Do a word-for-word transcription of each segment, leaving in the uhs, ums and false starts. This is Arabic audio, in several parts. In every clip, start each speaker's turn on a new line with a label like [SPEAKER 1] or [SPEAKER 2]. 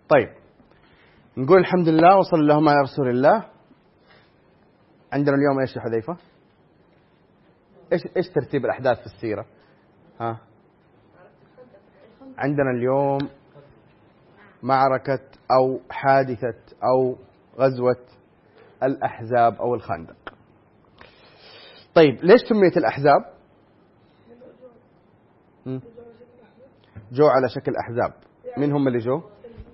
[SPEAKER 1] طيب نقول الحمد لله وصلى اللهم على رسول الله. عندنا اليوم ايش يا حذيفة؟ ايش ايش ترتيب الاحداث في السيرة؟ ها عندنا اليوم معركة او حادثة او غزوة الاحزاب او الخندق. طيب ليش سميت الاحزاب؟ جو على شكل احزاب. مين هم اللي جو؟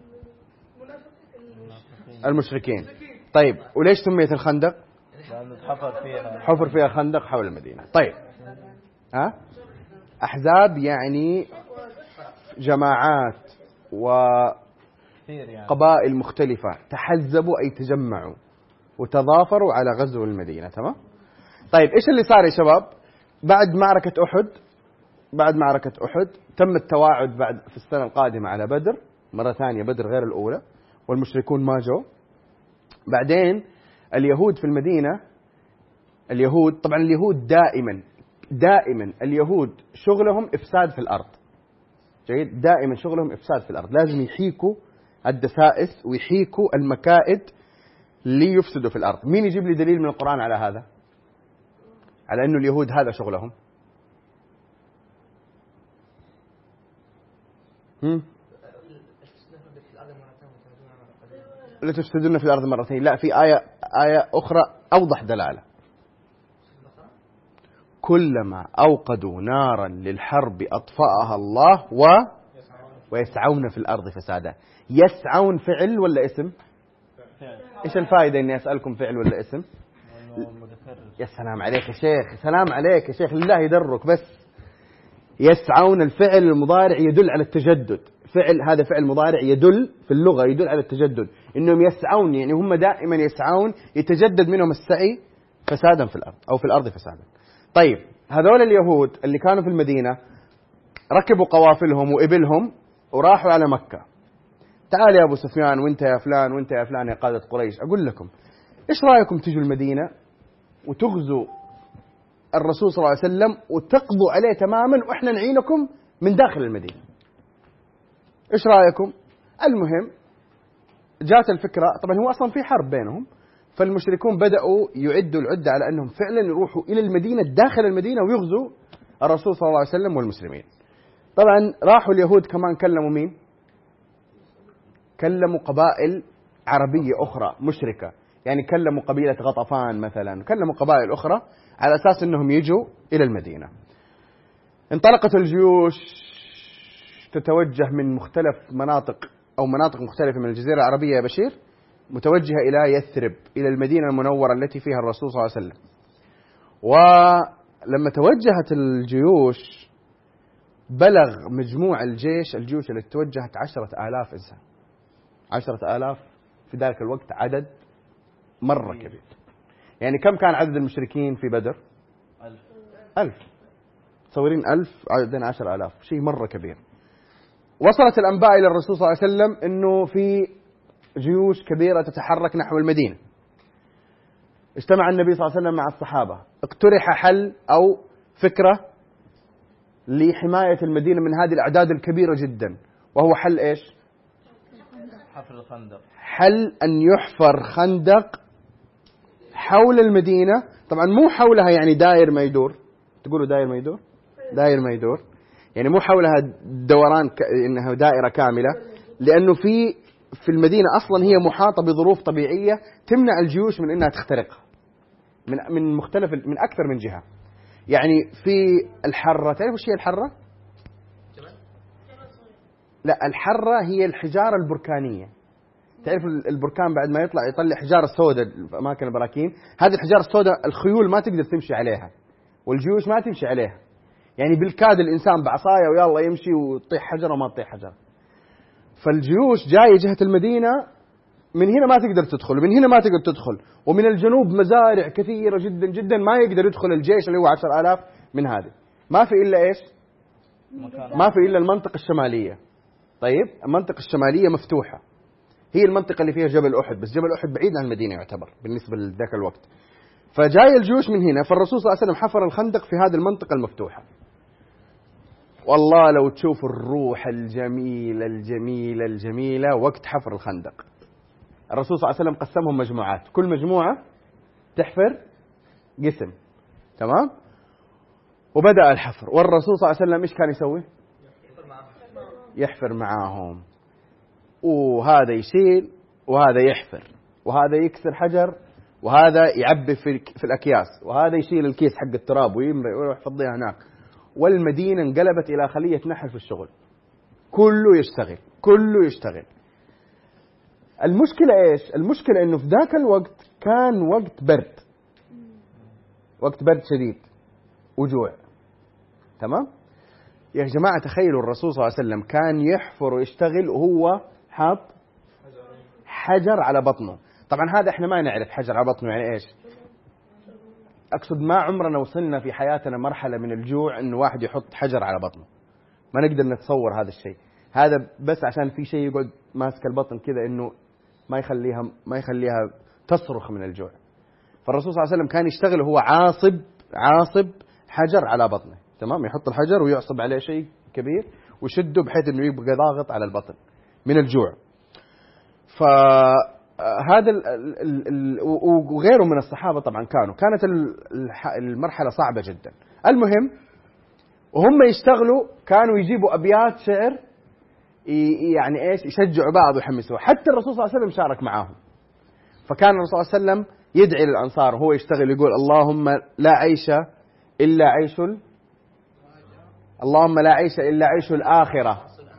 [SPEAKER 1] المشركين. طيب وليش سميت الخندق؟
[SPEAKER 2] حفر فيها
[SPEAKER 1] حفر فيها خندق حول المدينة. طيب ها أحزاب يعني جماعات وقبائل مختلفة تحزبوا أي تجمعوا وتضافروا على غزو المدينة. تمام. طيب إيش اللي صار يا شباب بعد معركة أحد؟ بعد معركة أحد تم التواعد بعد في السنة القادمة على بدر مرة ثانية، بدر غير الأولى، والمشركون ما جو. بعدين اليهود في المدينة، اليهود طبعا اليهود دائما دائما اليهود شغلهم إفساد في الأرض. جيد. دائما شغلهم إفساد في الأرض، لازم يحيكوا الدسائس ويحيكوا المكائد ليفسدوا في الأرض. مين يجيب لي دليل من القرآن على هذا، على أنه اليهود هذا شغلهم؟ هم؟ لتفسدون في الأرض مرتين. لا، في آية آية أخرى أوضح دلالة. كلما أوقدوا نارا للحرب أطفأها الله و ويسعون في الأرض فسادا. يسعون فعل ولا اسم؟ فعل. إيش الفائدة إني أسألكم فعل ولا اسم؟ يا سلام عليك يا شيخ، سلام عليك يا شيخ، لله يدرك. بس يسعون الفعل المضارع يدل على التجدد. فعل هذا فعل مضارع يدل في اللغة يدل على التجدد، إنهم يسعون يعني هم دائما يسعون، يتجدد منهم السعي فسادا في الأرض أو في الأرض فسادا. طيب هذول اليهود اللي كانوا في المدينة ركبوا قوافلهم وإبلهم وراحوا على مكة. تعال يا أبو سفيان وانت يا فلان وانت يا فلان يا قادة قريش، أقول لكم إيش رأيكم تجوا المدينة وتغزوا الرسول صلى الله عليه وسلم وتقضوا عليه تماما وإحنا نعينكم من داخل المدينة؟ إيش رأيكم؟ المهم جات الفكرة. طبعا هو أصلا في حرب بينهم، فالمشركون بدأوا يعدوا العدة على أنهم فعلا يروحوا إلى المدينة داخل المدينة ويغزوا الرسول صلى الله عليه وسلم والمسلمين. طبعا راحوا اليهود كمان كلموا مين؟ كلموا قبائل عربية أخرى مشركة، يعني كلموا قبيلة غطفان مثلا، كلموا قبائل أخرى على أساس أنهم يجوا إلى المدينة. انطلقت الجيوش تتوجه من مختلف مناطق أو مناطق مختلفة من الجزيرة العربية يا بشير، متوجهة إلى يثرب، إلى المدينة المنورة التي فيها الرسول صلى الله عليه وسلم. ولما توجهت الجيوش بلغ مجموع الجيش الجيوش التي توجهت عشرة آلاف إنسان. عشرة آلاف في ذلك الوقت عدد مرة كبير. يعني كم كان عدد المشركين في بدر؟ ألف. ألف. تصورين ألف عددين عشر آلاف، شيء مرة كبير. وصلت الأنباء إلى الرسول صلى الله عليه وسلم أنه في جيوش كبيرة تتحرك نحو المدينة. اجتمع النبي صلى الله عليه وسلم مع الصحابة، اقترح حل أو فكرة لحماية المدينة من هذه الأعداد الكبيرة جدا، وهو حل إيش؟
[SPEAKER 2] حفر الخندق.
[SPEAKER 1] حل أن يحفر خندق حول المدينة. طبعا مو حولها يعني داير ما يدور، تقولوا داير ما يدور، داير ما يدور يعني مو حولها دوران ك... إنها دائرة كاملة، لأنه في في المدينة أصلا هي محاطة بظروف طبيعية تمنع الجيوش من أنها تخترقها من من مختلف من أكثر من جهة. يعني في الحرة، تعرف وش هي الحرة؟ لا، الحرة هي الحجارة البركانية. تعرف البركان بعد ما يطلع يطلع حجارة سوداء في أماكن البراكين، هذه الحجارة السوداء الخيول ما تقدر تمشي عليها والجيوش ما تمشي عليها. يعني بالكاد الإنسان بعصاية ويلا يمشي وتطيح حجرة وما تطيح حجرة. فالجيوش جاية جهة المدينة، من هنا ما تقدر تدخل ومن هنا ما تقدر تدخل، ومن الجنوب مزارع كثيرة جدا جدا ما يقدر يدخل الجيش اللي هو عشر آلاف من هذه. ما في إلا إيش؟ ما في إلا المنطقة الشمالية. طيب المنطقة الشمالية مفتوحة، هي المنطقة اللي فيها جبل أحد، بس جبل أحد بعيد عن المدينة يعتبر بالنسبة لذاك الوقت. فجاي الجيوش من هنا، فالرسول صلى الله عليه وسلم حفر الخندق في هذه المنطقة المفتوحة. والله لو تشوف الروح الجميلة الجميلة الجميلة وقت حفر الخندق. الرسول صلى الله عليه وسلم قسمهم مجموعات، كل مجموعة تحفر قسم، تمام؟ وبدأ الحفر، والرسول صلى الله عليه وسلم إيش كان يسوي؟ يحفر معاهم، وهذا يشيل وهذا يحفر، وهذا يكسر حجر، وهذا يعبي في في الأكياس، وهذا يشيل الكيس حق التراب ويمري ويروح يفضيها هناك. والمدينة انقلبت إلى خلية نحل في الشغل، كله يشتغل كله يشتغل. المشكلة إيش؟ المشكلة إنه في ذاك الوقت كان وقت برد، وقت برد شديد وجوع، تمام؟ يا جماعة تخيلوا الرسول صلى الله عليه وسلم كان يحفر ويشتغل وهو حاط حجر على بطنه. طبعا هذا احنا ما نعرف حجر على بطنه يعني ايش. اقصد ما عمرنا وصلنا في حياتنا مرحلة من الجوع انه واحد يحط حجر على بطنه، ما نقدر نتصور هذا الشيء. هذا بس عشان في شيء يقعد ماسك البطن كذا انه ما يخليها ما يخليها تصرخ من الجوع. فالرسول صلى الله عليه وسلم كان يشتغل وهو عاصب عاصب حجر على بطنه، تمام؟ يحط الحجر ويعصب عليه شيء كبير ويشده بحيث انه يبقى ضاغط على البطن من الجوع. فهذا وغيره من الصحابة طبعا كانوا كانت المرحلة صعبة جدا. المهم وهم يشتغلوا كانوا يجيبوا أبيات شعر يعني ايش يشجعوا بعض ويحمسوا. حتى الرسول صلى الله عليه وسلم شارك معاهم، فكان الرسول صلى الله عليه وسلم يدعي للأنصار وهو يشتغل يقول اللهم لا عيش إلا عيش ال... اللهم لا عيش إلا عيش الآخرة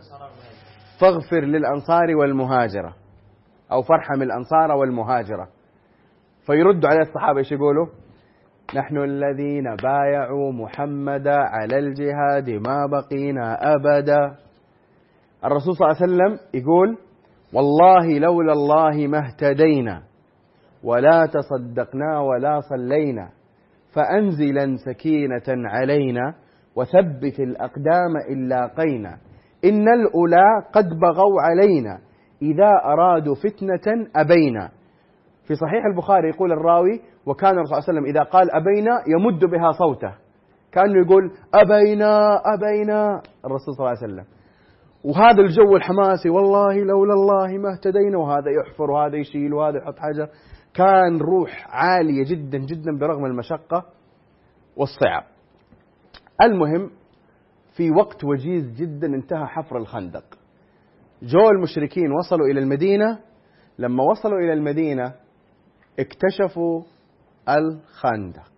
[SPEAKER 1] فاغفر للأنصار والمهاجرة، أو فارحم الأنصار والمهاجرة. فيردوا عليه الصحابة ايش يقولوا؟ نحن الذين بايعوا محمدا على الجهاد ما بقينا أبدا. الرسول صلى الله عليه وسلم يقول والله لولا الله ما اهتدينا ولا تصدقنا ولا صلينا فأنزلا سكينة علينا وثبت الأقدام إن لاقينا إن الأولى قد بغوا علينا إذا أرادوا فتنة أبينا. في صحيح البخاري يقول الراوي وكان الرسول صلى الله عليه وسلم إذا قال أبينا يمد بها صوته، كأنه يقول أبينا أبينا الرسول صلى الله عليه وسلم. وهذا الجو الحماسي والله لولا الله ما اهتدينا، وهذا يحفر وهذا يشيل وهذا يحط حجر، كان روح عالية جدا جدا برغم المشقة والصعاب. المهم في وقت وجيز جدا انتهى حفر الخندق. جو المشركين وصلوا إلى المدينة، لما وصلوا إلى المدينة اكتشفوا الخندق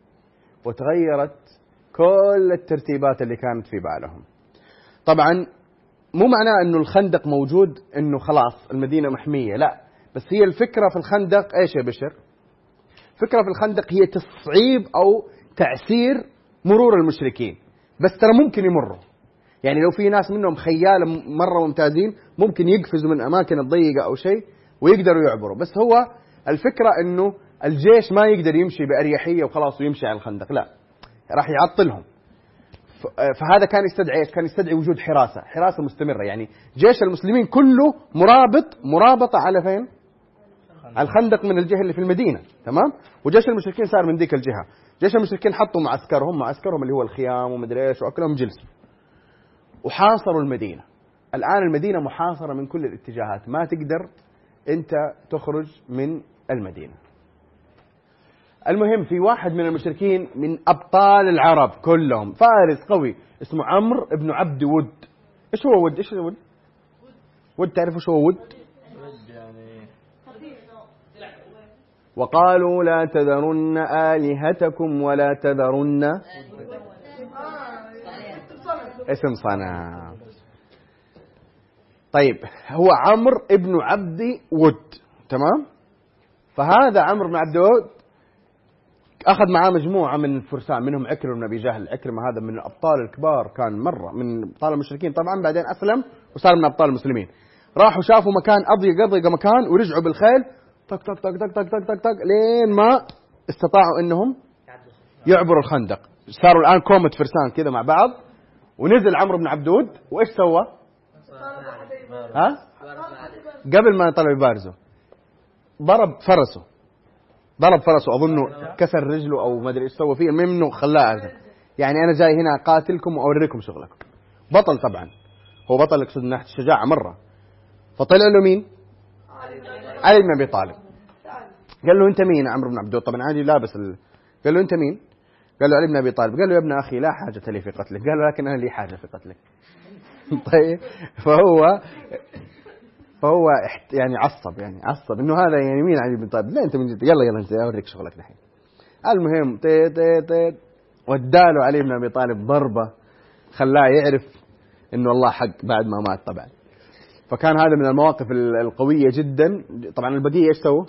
[SPEAKER 1] وتغيرت كل الترتيبات اللي كانت في بالهم. طبعا مو معناه أنه الخندق موجود أنه خلاص المدينة محمية، لا، بس هي الفكرة في الخندق إيش يا بشر؟ فكرة في الخندق هي تصعيب أو تعسير مرور المشركين، بس ترى ممكن يمروا. يعني لو في ناس منهم خيالة مرة ممتازين ممكن يقفزوا من أماكن الضيقة أو شيء ويقدروا يعبروا، بس هو الفكرة أنه الجيش ما يقدر يمشي بأريحية وخلاص ويمشي على الخندق، لا، راح يعطلهم. فهذا كان يستدعي كان يستدعي وجود حراسة حراسة مستمرة. يعني جيش المسلمين كله مرابط مرابطة على فين؟ على الخندق من الجهة اللي في المدينة، تمام؟ وجيش المشركين صار من ذيك الجهة. جيش المشركين حطوا معسكرهم معسكرهم اللي هو الخيام ومدري ايش واكلهم جلسوا وحاصروا المدينة. الآن المدينة محاصرة من كل الاتجاهات، ما تقدر انت تخرج من المدينة. المهم في واحد من المشركين من أبطال العرب كلهم، فارس قوي اسمه عمرو بن عبد ود. إيش هو ود؟ إيش هو ود؟ ود تعرفوا شو هو ود؟ وقالوا لا تذرن آلهتكم ولا تذرن اسم صنم. طيب هو عمرو بن عبد ود، تمام؟ فهذا عمرو بن عبد ود أخذ معاه مجموعة من الفرسان، منهم عكرمة بن أبي جهل. عكرمة هذا من الأبطال الكبار، كان مرة من أبطال المشركين طبعا، بعدين أسلم وصار من أبطال المسلمين. راحوا شافوا مكان أضيق أضيق مكان ورجعوا بالخيل طق طق طق طق طق طق طق طق لين ما استطاعوا إنهم يعبروا الخندق. صاروا الآن كومة فرسان كذا مع بعض، ونزل عمرو بن عبد ود وإيش سوى؟ ها؟ قبل ما يطلعوا يبارزوا ضرب فرسه ضرب فرسه أظنه كسر رجله أو ما أدري إيش سوى فيه، المهم إنه خلاه. يعني أنا جاي هنا أقاتلكم وأوريكم شغلكم. بطل طبعا، هو بطل يقصد من ناحية الشجاعة مرة. فطلع له مين؟ علي بن أبي طالب. قال له أنت مين عمرو بن عبد الله؟ طبعا عادي لابس ال... قال له أنت مين؟ قال له علي بن أبي طالب. قال له يا ابن أخي لا حاجة لي في قتلك. قال له لكن أنا لي حاجة في قتلك. طيب فهو فهو يعني عصب يعني عصب إنه هذا يعني مين علي بن طالب؟ لا أنت من جد، يلا يلا أنت أوريك شغلك الحين. المهم تيت تيت تيت وداله علي بن أبي طالب ضربة خلاه يعرف إنه الله حق بعد ما مات طبعا. فكان هذا من المواقف القوية جدا. طبعا البقية ايش سووا؟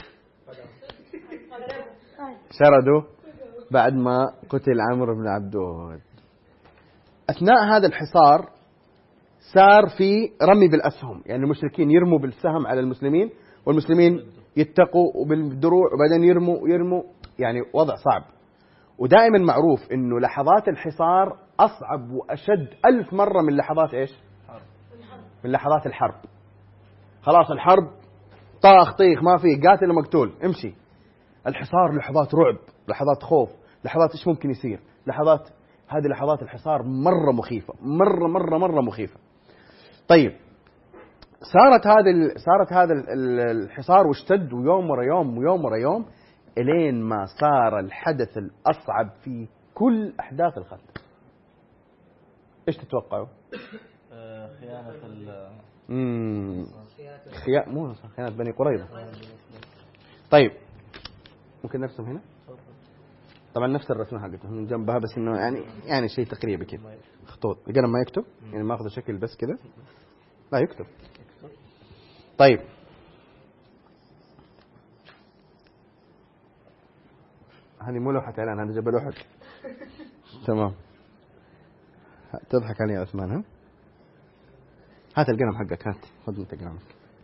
[SPEAKER 1] شردوا بعد ما قتل عمرو بن عبد الود. أثناء هذا الحصار صار في رمي بالأسهم، يعني المشركين يرموا بالسهم على المسلمين والمسلمين يتقوا بالدروع وبعدين يرموا يرموا يعني وضع صعب. ودائما معروف إنه لحظات الحصار أصعب وأشد ألف مرة من لحظات إيش؟ من لحظات الحرب. خلاص الحرب طاخ طيخ ما في قاتل مقتول امشي. الحصار لحظات رعب، لحظات خوف، لحظات ايش ممكن يصير، لحظات هذه لحظات الحصار مرة مخيفة، مرة مرة مرة مخيفة. طيب صارت هذه صارت هذا الحصار واشتد ويوم ورا يوم ويوم ورا يوم الين ما صار الحدث الأصعب في كل أحداث الخندق. ايش تتوقعوا؟
[SPEAKER 2] خيانة ال
[SPEAKER 1] امم خيانة مو خيانة بني قريظة. طيب ممكن نرسم هنا؟ طبعا نفس الرسمة حقتهم من جنبها بس انه يعني يعني شيء تقريبي كذا خطوط. القلم ما يكتب يعني ما اخذ شكل بس كذا، لا يكتب. طيب هذه مو لوحة اعلان، هذا جبل احد. تمام تضحك علي يا عثمان. ها هات القلم حقك، هات خذ انت قلمك.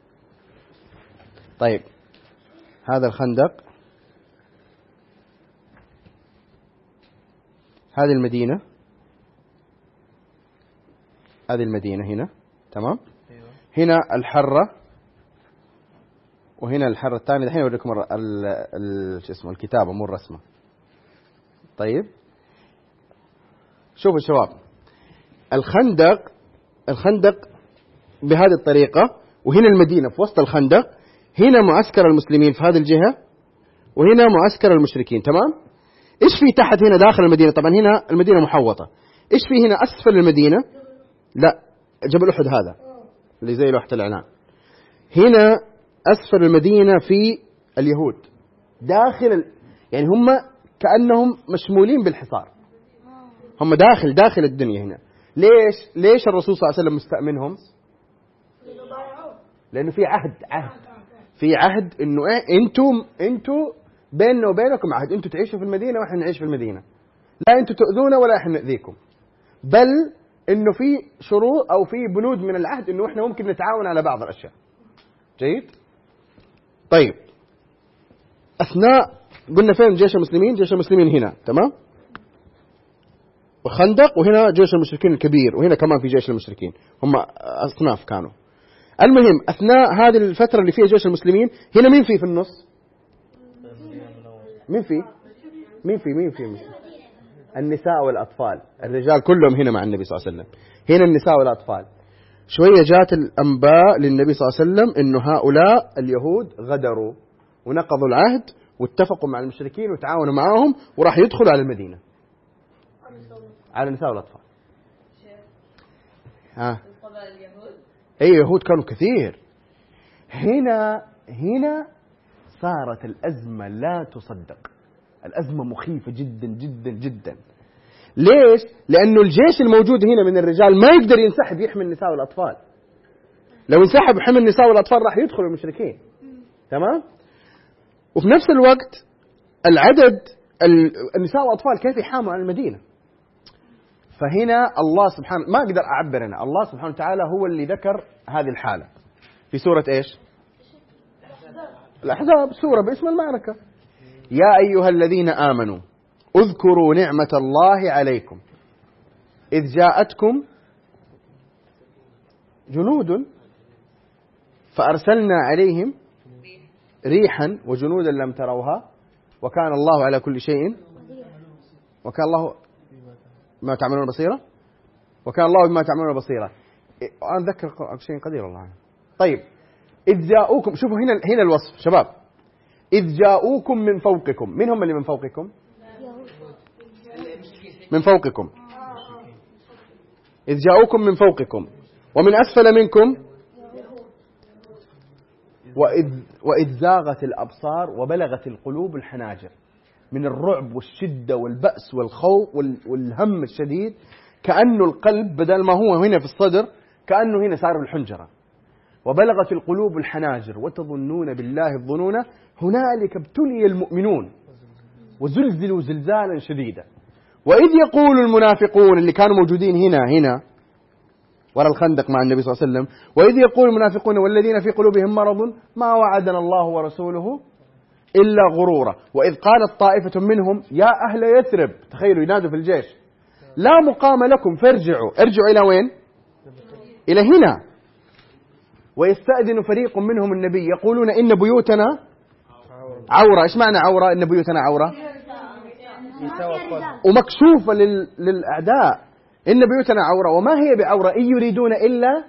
[SPEAKER 1] طيب هذا الخندق، هذه المدينة، هذه المدينة هنا تمام. هنا الحرة وهنا الحرة الثانية. الحين أوريكم ال شو اسمه الكتابة مو الرسمة. طيب شوفوا الشباب، الخندق الخندق بهذه الطريقة، وهنا المدينة في وسط الخندق، هنا معسكر المسلمين في هذه الجهة وهنا معسكر المشركين. تمام. إيش في تحت هنا داخل المدينة؟ طبعا هنا المدينة محوطة. إيش في هنا أسفل المدينة؟ لا جبل أحد هذا اللي زي لوحة الإعلان. هنا أسفل المدينة في اليهود داخل ال... يعني هم كأنهم مشمولين بالحصار، هم داخل داخل الدنيا هنا. ليش ليش الرسول صلى الله عليه وسلم مستأمنهم؟ لأنه في عهد عهد في عهد إنه إيه أنتم أنتم بيننا وبينكم عهد، أنتم تعيشوا في المدينة وإحنا نعيش في المدينة، لا أنتم تؤذونا ولا إحنا نؤذيكم، بل إنه في شروط أو في بنود من العهد إنه إحنا ممكن نتعاون على بعض الأشياء. جيد. طيب أثناء قلنا فين جيش المسلمين؟ جيش المسلمين هنا تمام، وخندق، وهنا جيش المشركين الكبير، وهنا كمان في جيش المشركين، هم أصناف كانوا. المهم أثناء هذه الفترة اللي فيها جيش المسلمين هنا مين في في النص؟ مين في مين في مين في مين؟ النساء والأطفال. الرجال كلهم هنا مع النبي صلى الله عليه وسلم، هنا النساء والأطفال. شوية جات الأنباء للنبي صلى الله عليه وسلم إنه هؤلاء اليهود غدروا ونقضوا العهد واتفقوا مع المشركين وتعاونوا معهم وراح يدخلوا على المدينة، على النساء والأطفال. ها أي يهود كانوا كثير. هنا هنا صارت الأزمة لا تصدق، الأزمة مخيفة جدا جدا جدا. ليش؟ لأنه الجيش الموجود هنا من الرجال ما يقدر ينسحب يحمي النساء والأطفال. لو انسحب يحمي النساء والأطفال راح يدخلوا المشركين. تمام؟ وفي نفس الوقت العدد النساء والأطفال كيف يحاموا عن المدينة؟ فهنا الله سبحانه ما أقدر أعبر أنا، الله سبحانه وتعالى هو اللي ذكر هذه الحالة في سورة إيش؟ الأحزاب، سورة باسم المعركة. يا أيها الذين آمنوا اذكروا نعمة الله عليكم إذ جاءتكم جنود فأرسلنا عليهم ريحا وجنودا لم تروها وكان الله على كل شيء وكان الله ما تعملون بصيرا وكان الله بما تعملون بصيرا. أنا أذكر شيء قدير الله عنه. طيب إذ جاءوكم، شوفوا هنا هنا الوصف شباب، إذ جاءوكم من فوقكم. من هم اللي من فوقكم؟ من فوقكم. إذ جاءوكم من فوقكم ومن أسفل منكم وإذ, وإذ زاغت الأبصار وبلغت القلوب الحناجر، من الرعب والشدة والبأس والخوف والهم الشديد، كأنه القلب بدل ما هو هنا في الصدر كأنه هنا صار الحنجرة. وبلغت القلوب الحناجر وتظنون بالله الظنون هنالك ابتلي المؤمنون وزلزلوا زلزالا شديدا. وإذ يقول المنافقون اللي كانوا موجودين هنا هنا وراء الخندق مع النبي صلى الله عليه وسلم، وإذ يقول المنافقون والذين في قلوبهم مرض ما وعدنا الله ورسوله إلا غرورا. وإذ قالت طائفة منهم يا أهل يثرب، تخيلوا ينادوا في الجيش، لا مقام لكم فارجعوا. ارجعوا إلى وين؟ إلى هنا. ويستأذن فريق منهم النبي يقولون إن بيوتنا عورة. إيش معنى عورة؟ إن بيوتنا عورة ومكشوفة لل... للأعداء. إن بيوتنا عورة وما هي بعورة إن يريدون إلا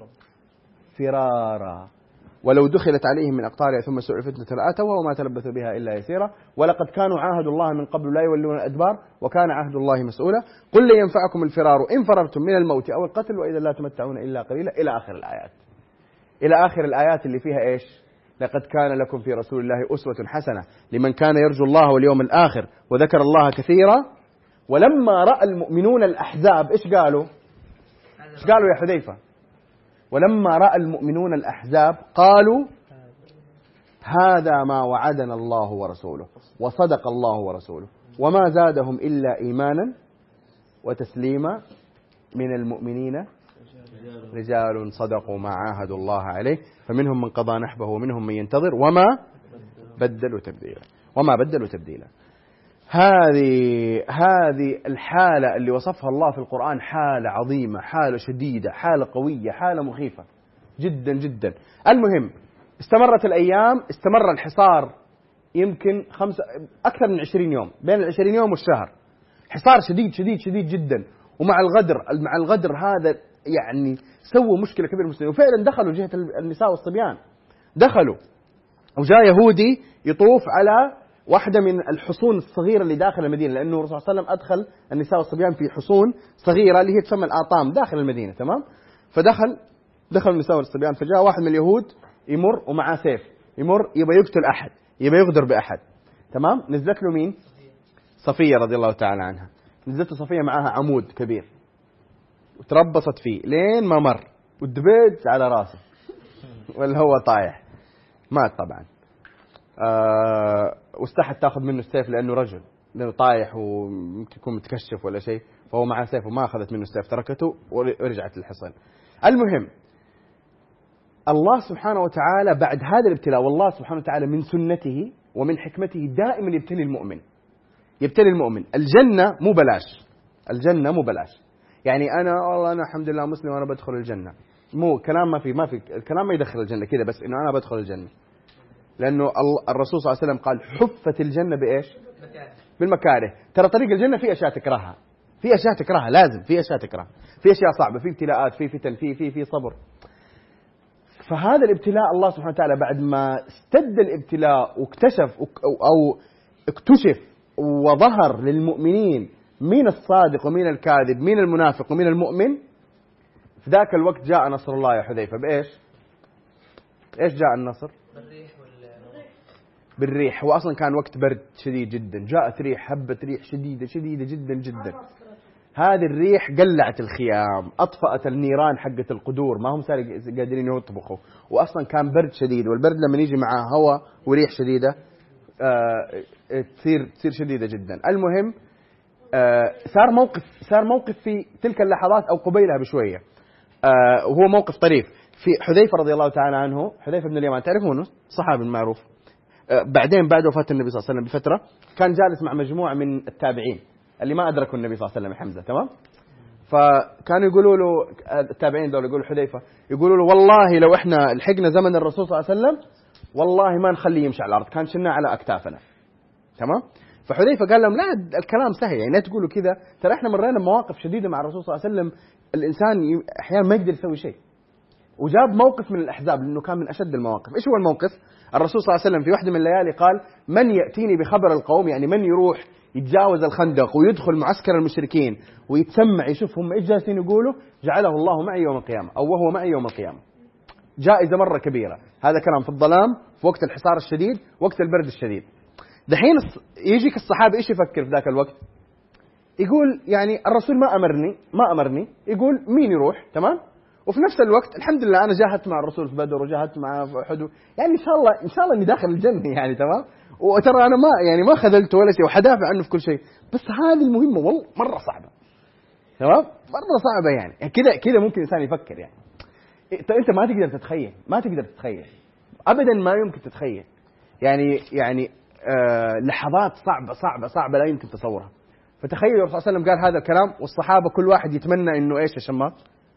[SPEAKER 1] فرارا ولو دخلت عليهم من أقطارها ثم سئلوا الفتنة لآتوها وما تلبثوا بها إلا يسيرا ولقد كانوا عاهدوا الله من قبل لا يولون الأدبار وكان عهد الله مسؤولا قل لن ينفعكم الفرار إن فررتم من الموت أو القتل وإذا لا تمتعون إلا قليلا، إلى آخر الآيات. إلى آخر الآيات اللي فيها إيش؟ لقد كان لكم في رسول الله أسوة حسنة لمن كان يرجو الله واليوم الآخر وذكر الله كثيرا. ولما رأى المؤمنون الأحزاب إيش قالوا؟ إيش قالوا يا حذيفة؟ ولما رأى المؤمنون الأحزاب قالوا هذا ما وعدنا الله ورسوله وصدق الله ورسوله وما زادهم إلا إيمانا وتسليما من المؤمنين رجال صدقوا ما عاهدوا الله عليه فمنهم من قضى نحبه ومنهم من ينتظر وما بدلوا تبديلا وما بدلوا تبديلا. هذه هذه الحالة اللي وصفها الله في القرآن حالة عظيمة، حالة شديدة، حالة قوية، حالة مخيفة جدا جدا. المهم استمرت الأيام، استمر الحصار يمكن خمسة أكثر من عشرين يوم، بين العشرين يوم والشهر، حصار شديد شديد شديد جدا. ومع الغدر مع الغدر هذا يعني سووا مشكلة كبيرة المسلمين، وفعلا دخلوا جهة النساء والصبيان، دخلوا وجاء يهودي يطوف على واحدة من الحصون الصغيرة اللي داخل المدينة، لأنه الرسول صلى الله عليه وسلم أدخل النساء والصبيان في حصون صغيرة اللي هي تسمى الآطام داخل المدينة، تمام؟ فدخل دخل النساء والصبيان، فجاء واحد من اليهود يمر ومعاه سيف، يمر يبغى يقتل أحد، يبغى يغدر بأحد، تمام؟ نزلت له مين؟ صفية رضي الله تعالى عنها. نزلت له صفية معاها عمود كبير وتربصت فيه لين ما مر ودبيت على راسه ولا هو طايح، مات طبعا. آه واستحت تاخذ منه السيف لأنه رجل، لأنه طايح وممكن يكون متكشف ولا شيء، فهو معه سيف وما أخذت منه السيف، تركته ورجعت للحصن. المهم الله سبحانه وتعالى بعد هذا الابتلاء، والله سبحانه وتعالى من سنته ومن حكمته دائما يبتلي المؤمن، يبتلي المؤمن. الجنة مو بلاش، الجنة مو بلاش. يعني أنا والله أنا الحمد لله مسلم وأنا بدخل الجنة، مو كلام، ما في ما في الكلام ما يدخل الجنة كذا بس إنه أنا بدخل الجنة، لأنه الرسول صلى الله عليه وسلم قال حفت الجنة بإيش؟ بالمكاره. ترى طريق الجنة في أشياء تكرهها، في أشياء تكرهها، لازم في أشياء تكرهها، في أشياء صعبة، في ابتلاءات، في فتن، في في في صبر. فهذا الابتلاء الله سبحانه وتعالى بعد ما استد الابتلاء واكتشف أو اكتشف وظهر للمؤمنين مين الصادق ومين الكاذب، مين المنافق ومين المؤمن، في ذاك الوقت جاء نصر الله يا حذيفة. بإيش؟ إيش جاء النصر؟ بالريح. هو أصلا كان وقت برد شديد جدا، جاءت ريح، هبت ريح شديدة شديدة جدا جدا. هذه الريح قلعت الخيام، أطفأت النيران حقة القدور، ما هم صار قادرين يطبخوا، وأصلا كان برد شديد، والبرد لما يجي معاه هواء وريح شديدة آه تصير تصير شديدة جدا. المهم آه صار موقف صار موقف في تلك اللحظات أو قبيلها بشوية، آه وهو موقف طريف في حذيفة رضي الله تعالى عنه. حذيفة بن اليمان تعرفونه، صحابي المعروف. آه بعدين بعد وفاة النبي صلى الله عليه وسلم بفترة كان جالس مع مجموعة من التابعين اللي ما أدركوا النبي صلى الله عليه وسلم، حمزة، تمام؟ فكانوا يقولوا له التابعين دول، يقولوا حذيفة، يقولوا له والله لو إحنا لحقنا زمن الرسول صلى الله عليه وسلم والله ما نخليه يمشي على الأرض، كان شلناه على أكتافنا، تمام؟ فحذيفة قال لهم لا، الكلام سهل، يعني لا تقولوا كذا، ترى إحنا مرينا مواقف شديدة مع الرسول صلى الله عليه وسلم الإنسان أحيانا ما يقدر يسوي شيء. وجاب موقف من الأحزاب لأنه كان من أشد المواقف. إيش هو الموقف؟ الرسول صلى الله عليه وسلم في واحدة من الليالي قال: من يأتيني بخبر القوم، يعني من يروح يتجاوز الخندق ويدخل معسكر المشركين ويتسمع يشوف هم إيش جالسين يقولوا، جعله الله معي يوم القيامة، أو وهو معي يوم القيامة. جائزة مرة كبيرة. هذا كلام في الظلام، في وقت الحصار الشديد، وقت البرد الشديد. دحين يجيك الصحابة إيش يفكر في ذاك الوقت؟ يقول يعني الرسول ما أمرني ما أمرني يقول مين يروح، تمام؟ وفي نفس الوقت الحمد لله أنا جاهدت مع الرسول في بدر وجاهدت مع أحد، يعني إن شاء الله إن شاء الله إني داخل الجنة يعني، تمام؟ وترى أنا ما يعني ما خذلت ولا شيء وحدافع عنه في كل شيء، بس هذه المهمة والله مرة صعبة، تمام؟ مرة صعبة يعني كذا كذا ممكن الإنسان يفكر يعني. أنت ما تقدر تتخيل ما تقدر تتخيل أبدا، ما يمكن تتخيل يعني يعني آه لحظات صعبة صعبة صعبة لا يمكن تصورها. فتخيل الرسول صلى الله عليه وسلم قال هذا الكلام والصحابة كل واحد يتمنى إنه إيش يا شماط؟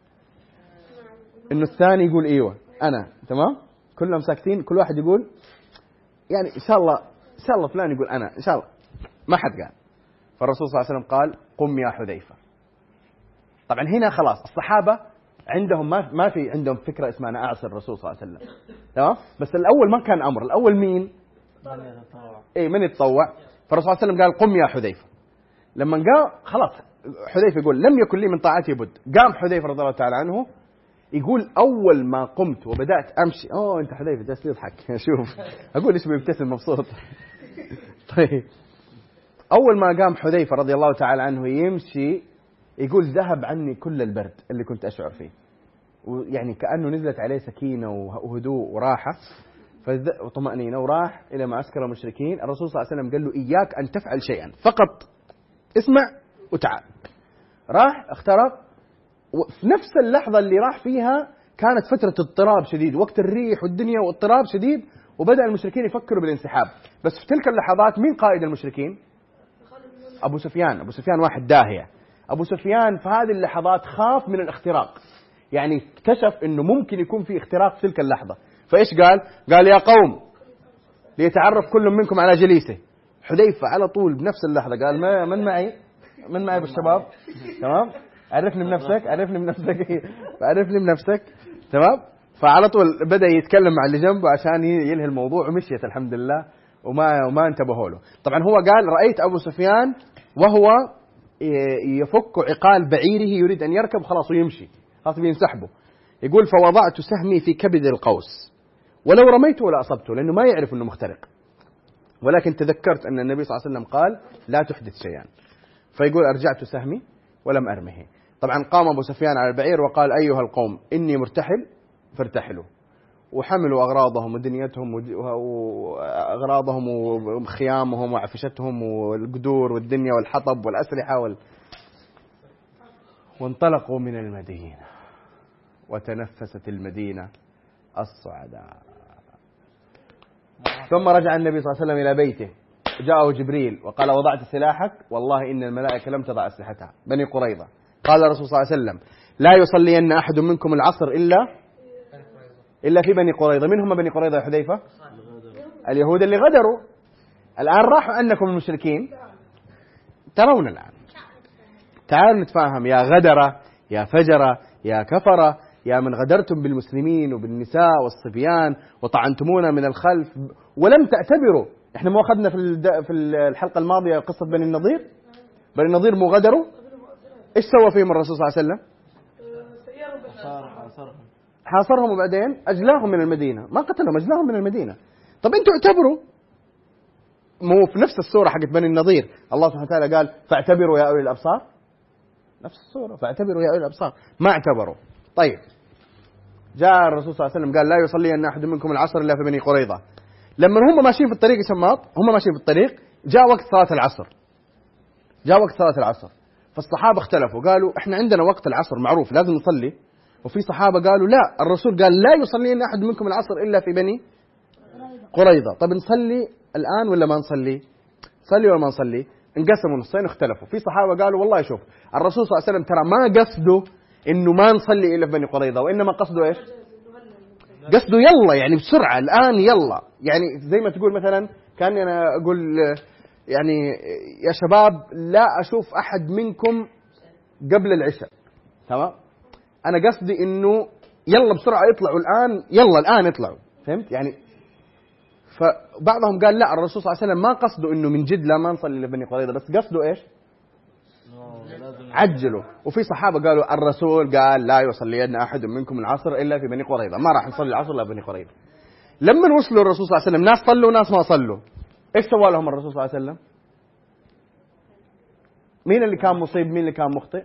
[SPEAKER 1] إنه الثاني يقول إيوه أنا، تمام؟ كلهم ساكتين، كل واحد يقول يعني إن شاء الله إن شاء الله فلان يقول أنا إن شاء الله. ما حد قال. فالرسول صلى الله عليه وسلم قال: قم يا حذيفة. طبعا هنا خلاص الصحابة عندهم ما ما في عندهم فكرة اسمها أنا أعصر الرسول صلى الله عليه وسلم، تمام؟ بس الأول ما كان أمر، الأول مين؟
[SPEAKER 2] من يتطوع.
[SPEAKER 1] إيه من يتطوع. فالرسول صلى الله عليه وسلم قال: قم يا حذيفة. لما قام خلاص حذيفة يقول: لم يكن لي من طاعتي بد. قام حذيفة رضي الله تعالى عنه يقول: أول ما قمت وبدأت أمشي، أوه أنت حذيفة جالس يضحك شوف أقول إيش بيبتسم مبسوط. طيب أول ما قام حذيفة رضي الله تعالى عنه يمشي يقول: ذهب عني كل البرد اللي كنت أشعر فيه، ويعني كأنه نزلت عليه سكينة وهدوء وراحة وطمأنينة، وراح إلى معسكر المشركين. الرسول صلى الله عليه وسلم قال له: إياك أن تفعل شيئا، فقط اسمع وتعال. راح اخترق، وفي نفس اللحظة اللي راح فيها كانت فترة اضطراب شديد، وقت الريح والدنيا واضطراب شديد، وبدأ المشركين يفكروا بالانسحاب. بس في تلك اللحظات مين قائد المشركين؟ أبو سفيان. أبو سفيان واحد داهية. أبو سفيان في هذه اللحظات خاف من الاختراق، يعني اكتشف أنه ممكن يكون في اختراق في تلك اللحظة. فإيش قال؟ قال: يا قوم ليتعرف كل منكم على جليسه. حذيفة على طول بنفس اللحظة قال: ما من معي من معي بالشباب، تمام؟ عرفني بنفسك عرفني بنفسك عرفني بنفسك تمام. فعلى طول بدأ يتكلم مع اللي جنبه عشان ينهي الموضوع، ومشيت الحمد لله وما وما انتبهوا له. طبعا هو قال: رأيت أبو سفيان وهو يفك عقال بعيره يريد أن يركب خلاص ويمشي، خلاص بينسحبه. يقول: فوضعت سهمي في كبد القوس ولو رميته ولا أصبته، لأنه ما يعرف أنه مخترق، ولكن تذكرت أن النبي صلى الله عليه وسلم قال: لا تحدث شيئا. فيقول: أرجعت سهمي ولم أرمه. طبعا قام أبو سفيان على البعير وقال: أيها القوم إني مرتحل فارتحلوا. وحملوا أغراضهم ودنيتهم وأغراضهم وخيامهم وعفشتهم والقدور والدنيا والحطب والأسلحة وال... وانطلقوا من المدينة. وتنفست المدينة الصعداء. ثم رجع النبي صلى الله عليه وسلم إلى بيته، جاءه جبريل وقال: وضعت سلاحك؟ والله إن الملائكة لم تضع أسلحتها. بني قريظة. قال الرسول صلى الله عليه وسلم: لا يصلين أحد منكم العصر إلا إلا في بني قريظة. من هم بني قريظة يا حذيفة؟ اليهود اللي غدروا. الآن راحوا أنكم المشركين ترون. الآن تعالوا نتفاهم يا غدرة يا فجرة يا كفرة يا من غدرتم بالمسلمين وبالنساء والصبيان وطعنتمونا من الخلف ولم تعتبروا. احنا مو أخذنا في في الحلقة الماضية قصة بني النضير؟ بني النضير مو غدروا؟ ايش سوى فيهم الرسول صلى الله عليه وسلم؟ حاصرهم وبعدين أجلاهم من المدينة، ما قتلهم، أجلاهم من المدينة. طب أنتوا اعتبروا، مو في نفس السورة حقت بني النضير الله سبحانه وتعالى قال: فاعتبروا يا أولي الأبصار؟ نفس السورة، فاعتبروا يا أولي الأبصار. ما اعتبروا. طيب جاء الرسول صلى الله عليه وسلم قال: لا يصلي أن أحد منكم العصر إلا في بني قريظة. لما هم ماشيين في الطريق يا شماط، هم ماشيين في الطريق، جاء وقت صلاة العصر جاء وقت صلاة العصر فالصحابة اختلفوا، قالوا: احنا عندنا وقت العصر معروف لازم نصلي. وفي صحابة قالوا: لا، الرسول قال: لا يصلي أن أحد منكم العصر إلا في بني قريظة. طب نصلي الآن ولا ما نصلي؟ صلي ولا ما نصلي؟ انقسموا نصين اختلفوا. في صحابة قالوا: والله شوف، الرسول صلى الله عليه وسلم ترى ما قصده إنه ما نصلي إلا في بني قريظة، وإنما قصده إيش؟ قصده يلا، يعني بسرعة الآن يلا، يعني زي ما تقول مثلا كان أنا أقول يعني يا شباب لا أشوف أحد منكم قبل العشاء، تمام؟ أنا قصدي إنه يلا بسرعة يطلعوا الآن، يلا الآن يطلعوا، فهمت يعني؟ فبعضهم قال لا، الرسول صلى الله عليه وسلم ما قصده إنه من جد لا ما نصلي لبني قريظة، بس قصده إيش؟ عجلوا. وفي صحابة قالوا الرسول قال لا يصلين أحد منكم العصر إلا في بني قريظة، ما راح نصلي العصر إلا بني قريظة. لما وصلوا الرسول صلى الله عليه وسلم ناس صلوا وناس ما صلوا، إيش سوى لهم الرسول صلى الله عليه وسلم؟ مين اللي كان مصيب مين اللي كان مخطئ؟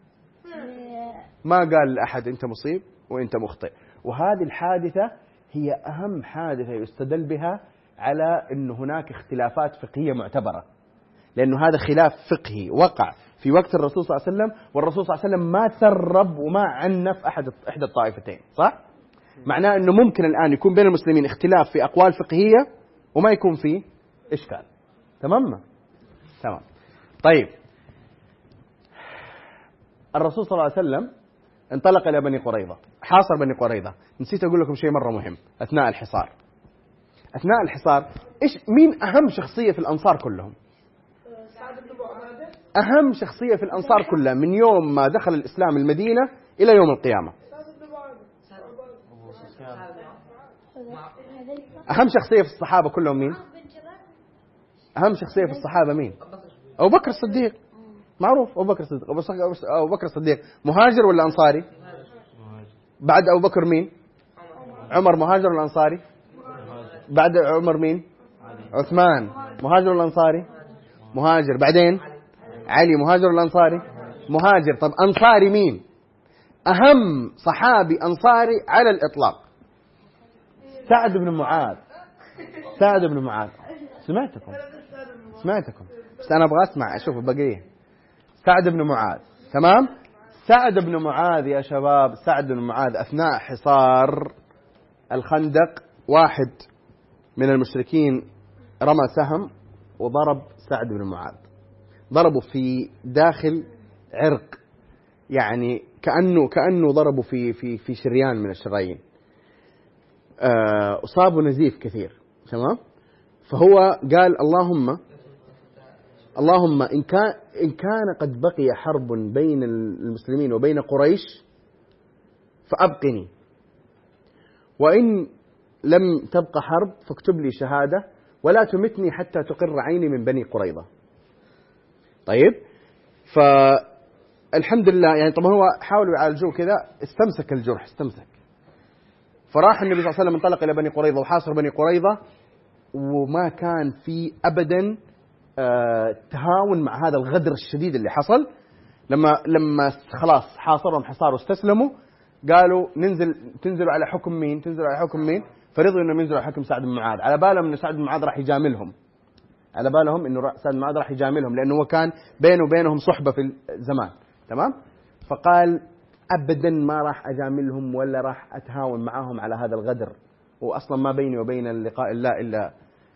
[SPEAKER 1] ما قال لأحد أنت مصيب وأنت مخطئ. وهذه الحادثة هي أهم حادثة يستدل بها على أن هناك اختلافات فقهية معتبرة، لأنه هذا خلاف فقهي وقع في وقت الرسول صلى الله عليه وسلم، والرسول صلى الله عليه وسلم ما تسرب وما عنف أحد إحدى الطائفتين، صح؟ معناه أنه ممكن الآن يكون بين المسلمين اختلاف في أقوال فقهية وما يكون فيه إشكال. تمام؟ تمام. طيب، الرسول صلى الله عليه وسلم انطلق إلى بني قريظة، حاصر بني قريظة. نسيت أقول لكم شيء مرة مهم أثناء الحصار. أثناء الحصار إيش مين أهم شخصية في الأنصار كلهم؟ أهم شخصية في الأنصار كلها من يوم ما دخل الإسلام المدينة إلى يوم القيامة. أهم شخصية في الصحابة كلهم مين؟ أهم شخصية في الصحابة مين؟ أبو بكر الصديق، معروف. أبو بكر الصديق. أبو بكر الصديق مهاجر ولا أنصاري؟ بعد أبو بكر مين؟ عمر مهاجر ولا أنصاري؟ بعد عمر مين؟ عثمان مهاجر ولا أنصاري؟ مهاجر. بعدين علي مهاجر ولا أنصاري؟ مهاجر. طب أنصاري مين؟ أهم صحابي أنصاري على الإطلاق سعد بن معاذ. سعد بن معاذ. سمعتكم سمعتكم بس أنا أبغى أسمع أشوف البقية. سعد بن معاذ. تمام. سعد بن معاذ يا شباب، سعد بن معاذ أثناء حصار الخندق واحد من المشركين رمى سهم وضرب سعد بن معاذ، ضربه في داخل عرق، يعني كأنه كأنه ضربه في في في شريان من الشرايين، أصابه نزيف كثير. تمام. فهو قال اللهم اللهم إن كان إن كان قد بقي حرب بين المسلمين وبين قريش فأبقني، وإن لم تبقى حرب فاكتب لي شهادة ولا تمتني حتى تقر عيني من بني قريظة. طيب، فالحمد لله يعني طبعا هو حاولوا يعالجوه كذا، استمسك الجرح استمسك. فراح النبي صلى الله عليه وسلم انطلق إلى بني قريظة وحاصر بني قريظة، وما كان في أبدا آه تهاون مع هذا الغدر الشديد اللي حصل. لما لما خلاص حاصرهم حصار واستسلموا، قالوا ننزل تنزلوا على حكم مين؟ تنزلوا على حكم مين؟ فرضوا انهم ينزلوا على حكم سعد بن معاذ، على بالهم ان سعد بن معاذ راح يجاملهم، على بالهم انه سعد بن معاذ راح يجاملهم، لانه هو كان بينه وبينهم صحبة في الزمان. تمام. فقال ابدا ما راح اجاملهم ولا راح اتهاون معهم على هذا الغدر، واصلا ما بيني وبين اللقاء الله الا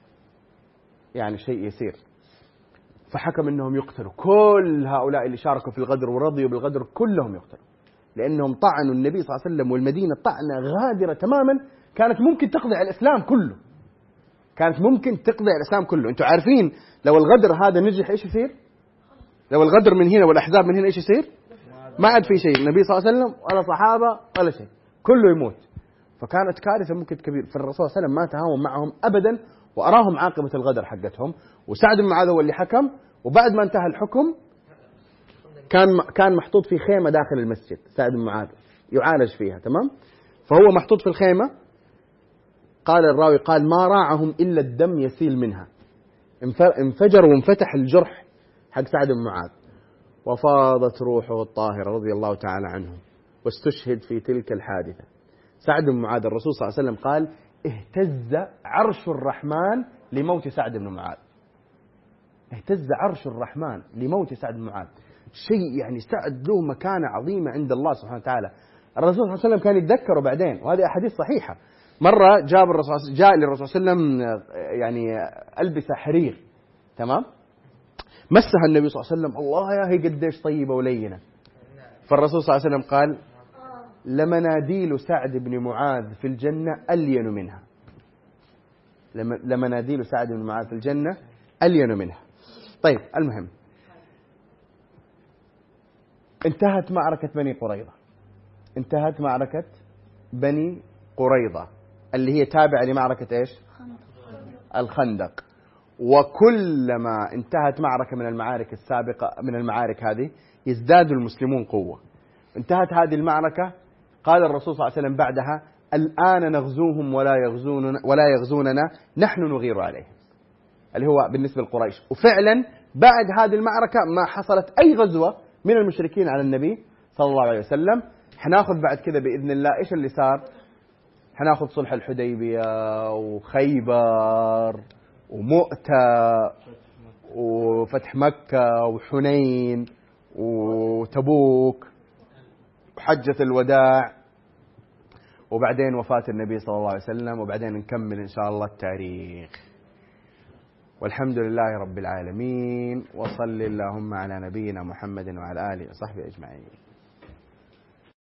[SPEAKER 1] يعني شيء يسير. فحكم انهم يقتلوا كل هؤلاء اللي شاركوا في الغدر ورضيوا بالغدر، كلهم يقتلوا، لانهم طعنوا النبي صلى الله عليه وسلم والمدينة طعنة غادرة تماما، كانت ممكن تقضي على الاسلام كله، كانت ممكن تقضي على الاسلام كله. انتم عارفين لو الغدر هذا نجح ايش يصير؟ لو الغدر من هنا والاحزاب من هنا ايش يصير؟ ما عاد في شيء، النبي صلى الله عليه وسلم ولا صحابة ولا شيء، كله يموت. فكانت كارثة ممكن كبيرة. فالرسول صلى الله عليه وسلم ما تهاون معهم ابدا، وأراهم عاقبة الغدر حقتهم. وسعد بن معاذ هو اللي حكم، وبعد ما انتهى الحكم كان كان محطوط في خيمة داخل المسجد، سعد بن معاذ يعالج فيها. تمام. فهو محطوط في الخيمة، قال الراوي قال ما راعهم إلا الدم يسيل منها، انفجر وانفتح الجرح حق سعد بن معاذ، وفاضت روحه الطاهرة رضي الله تعالى عنه، واستشهد في تلك الحادثة. سعد بن معاذ الرسول صلى الله عليه وسلم قال اهتز عرش الرحمن لموت سعد بن معاذ. اهتز عرش الرحمن لموت سعد بن معاذ، شيء يعني سعد له مكانة عظيمة عند الله سبحانه وتعالى. الرسول صلى الله عليه وسلم كان يتذكره بعدين، وهذه أحاديث صحيحة. مرة جاب الرسول جاء للرسول صلى الله عليه وسلم يعني ألبسة حرير. تمام. مسها النبي صلى الله عليه وسلم، الله يا هي قديش طيبة ولينة. فالرسول صلى الله عليه وسلم قال لمناديل سعد بن معاذ في الجنة ألين منها، لمناديل سعد بن معاذ في الجنة ألين منها. طيب، المهم انتهت معركة بني قريظة. انتهت معركة بني قريظة اللي هي تابعة لمعركة إيش؟ الخندق. وكلما انتهت معركة من المعارك السابقة من المعارك هذه يزداد المسلمون قوة. انتهت هذه المعركة قال الرسول صلى الله عليه وسلم بعدها: الآن نغزوهم ولا يغزوننا ولا يغزوننا نحن نغير عليهم، اللي هو بالنسبة لقريش. وفعلا بعد هذه المعركة ما حصلت أي غزوة من المشركين على النبي صلى الله عليه وسلم. حناخذ بعد كذا بإذن الله إيش اللي صار. حناخذ صلح الحديبية وخيبر ومؤتة وفتح مكة وحنين وتبوك وحجة الوداع، وبعدين وفاة النبي صلى الله عليه وسلم، وبعدين نكمل إن شاء الله التاريخ. والحمد لله رب العالمين، وصل اللهم على نبينا محمد وعلى آله وصحبه أجمعين.